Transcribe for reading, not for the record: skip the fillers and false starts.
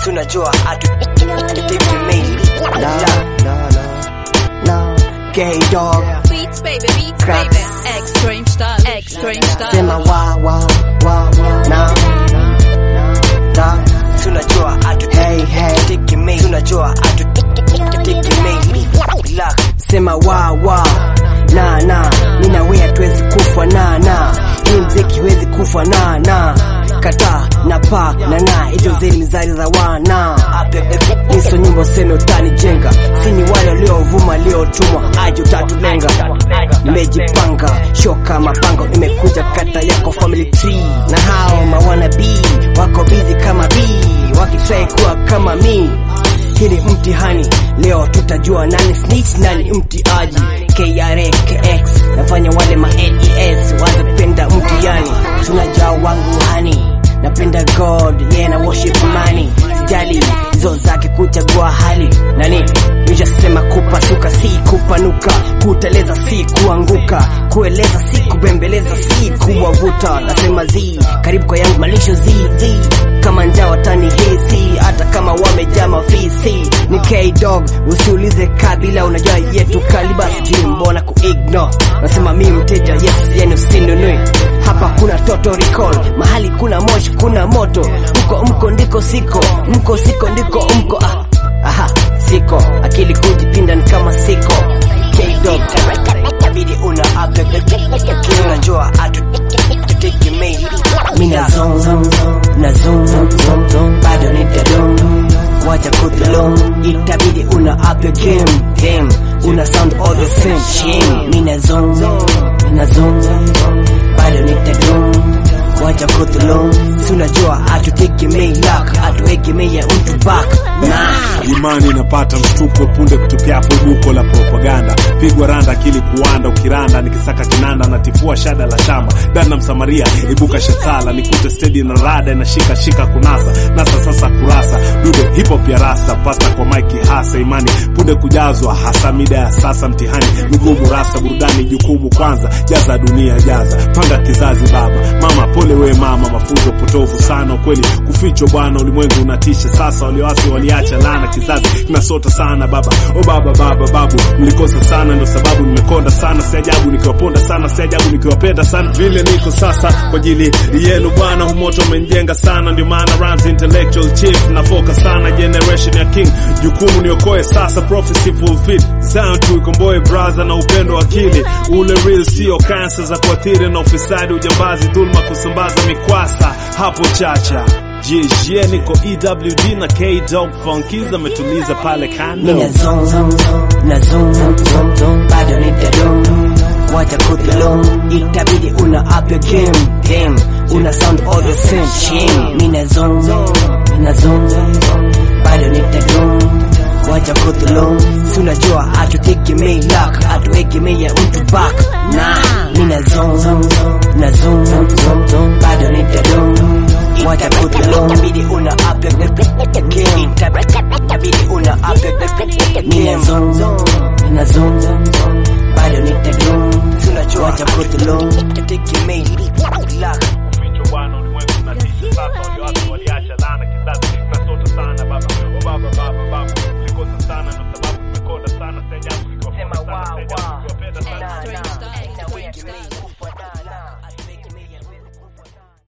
tunajua hatutegemei no K-Dog Beats baby, beats baby. Extreme style, extreme style. sema wa na tunajua hatutegemei tunajua hatutegemei sema wa na mina wea tuwezi kufa na hii mziki huwezi kufa na kata na pa na hizo zeli mizari za wana niso nyimbo seme utani jenga sini wale waliovuma liotumwa aje utatulenga nimejipanga shoka mapango imekuja kata yako family tree na hao mawana B wako busy kama B wakitrai kuwa kama mi hili mtihani leo tutajua nani snitch nani mtiaji KRA KX nafanya wale ma NES wazipenda mtihani tunajaa wangu hani napenda God yeah na worship money sijali hizo zake kuchagua hali nani nijasema kupasuka si kupanuka kuteleza si kuanguka kueleza si kubembeleza si kuwavuta nasema zi karibu kwa yangu malisho zi kama njaa watani hisi hata kama wamejaa mafisi ni K-Dog usiulize kabila unajua yetu kaliba sijui mbona kuignore nasema mi mteja yes yenu sinunui hapa kuna total recall mahali kuna moshi kuna moto mko ndiko siko mko siko ndiko mko aha siko akili kujipinda ni kama siko K-Dog tabidi una unajua hatutegemei mina zone bado nitadong wacha kudulong itabidi una up your game una sound all the same shame mina zone bado nitadong wacha kudulong tunajua hatutegemei luck hatutegemei ya mtu back imani inapata mshtuko punde kutupiapo buko la propaganda pigwa randa akili kuanda ukiranda nikisaka kinanda natifua shada la shamba dana msamaria ibuka shetala nikute steady na rada inashika kunasa nasa sasa kurasa dude hip hop ya rasta pasta kwa Mike hasa imani punde kujazwa hasa mida ya sasa mtihani migumu rasa burudani jukumu kwanza jaza dunia jaza panga kizazi baba mama pole we mama mafunzo potofu sana kweli kuficho bwana ulimwengu unatisha sasa walioasi waliacha lana kizazi kinasota sana baba babu mlikosa sana ndo sababu nimekonda sana si ajabu nikiwaponda sana si ajabu nikiwapenda sana vile niko sasa kwa ajili yenu bwana humoto umenjenga sana ndio maana runs intellectual chief na focus sana generation ya king jukumu niokoe sasa prophecy fulfilled sound to ikomboe brother na upendo akili ule real sio cancer za kuathiri na ufisadi ujambazi dhulma kusambaza mikwasa hapo chacha Jie niko EWD na K-Dog Funkies ametuliza pale kando mina zone bado nitadong wacha kudulong itabidi una up your game una sound all the same shame mina zone bado nitadong wacha kudulong tunajua hatutegemei luck hatutegemei ya mtu back mina zone bado nitadong wacha kudulong itabidi una up your game itabidi una up your game mina zone bado nitadong tunajua wacha kudulong hatutegemei luck